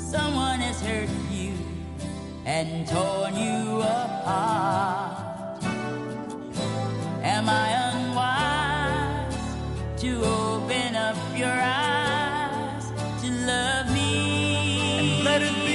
someone has hurt you and torn you apart. Am I unwise to open up your eyes to love me? And let it